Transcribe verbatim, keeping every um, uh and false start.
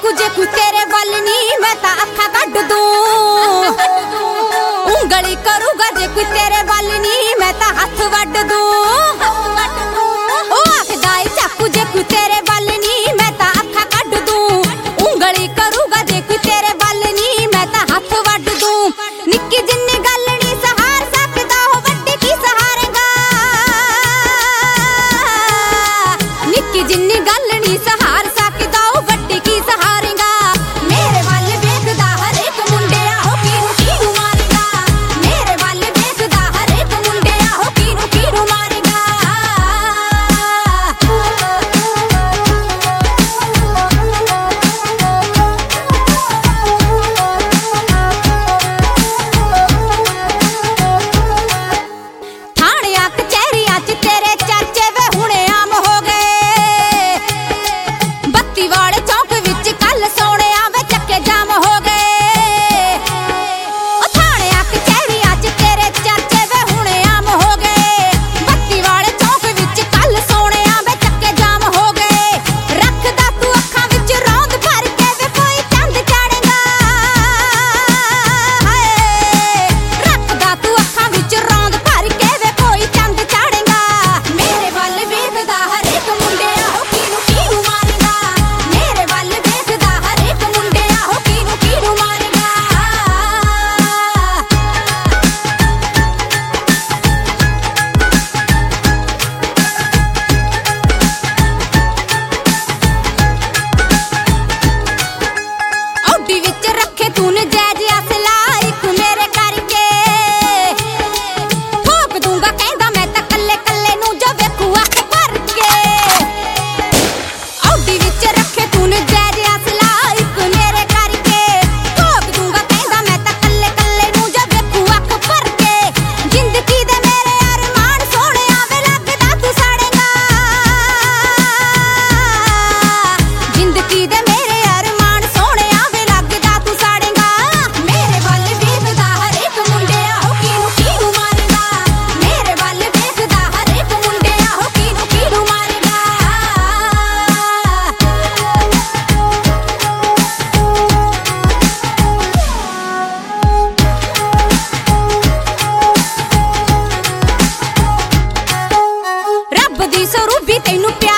चाकू जे कोई तेरे वल नी मैं ता अखा कट दूं उंगली करूगा जे कोई तेरे वल नी मैं ता हथ वड दूं ओ आखदा ए चाकू जे कोई तेरे वल नी मैं ता अखा कट दूं उंगली करूगा जे कोई तेरे वल नी मैं ता हथ वड दूं निक्की जिन्नी गल नी सहार सकदा हो वड्डी की सहारेगा निक्की जिन्नी गल नी सहार सकदा हो वड्डी की सहारेगा मेरे वल वेखदा हर एक मुंडिया हो कीनू कीनू मारेगा मेरे वल वेखदा हर एक मुंडिया हो कीनू कीनू मारेगा थाणियां कचहरियां च तेरे चर्चे वे हुणे आम हो गए बत्ती वाले चौक विच कल सोने वे चक्के जाम हो गए ओ थाणियां कचहरियां च तेरे चर्चे वे हुणे आम हो गए बत्ती वाले चौक विच कल सोने वे चक्के जाम हो गए रखदा तू अखां विच रौंद भर के वे कोई चंद चाड़ेगा हाय रखदा तू अखां विच रौंद भर के वे कोई चंद चाड़ेगा मेरे वल वेखदा हर एक मुंडिया हो कीनू कीनू मारेगा मेरे वल वेखदा हर एक मुंडिया हो कीनू कीनू मारेगा औडी विच रखे तूने जैज असला एक मेरे करके ठोक दूंगा कहंदा मैं तां कल्ले कल्ले नूं जो वेखू अख भर के औडी विच रखे तूने जैज असला एक मेरे करके ठोक दूंगा कहंदा मैं तां कल्ले कल्ले नूं जो वेखू अख भर के जिंदगी दे मेरे अरमान सोहणिया वे लगदा तू साड़ेगा जिंदगी दे मेरे अरमान सोहणिया वे लगदा तू साड़ेगा मेरे वल वेखदा हर एक मुंडिया हो कीनू कीनू मारेगा मेरे वल वेखदा हर एक मुंडिया हो कीनू कीनू मारेगा रब दी सरूबी तैनू प्यार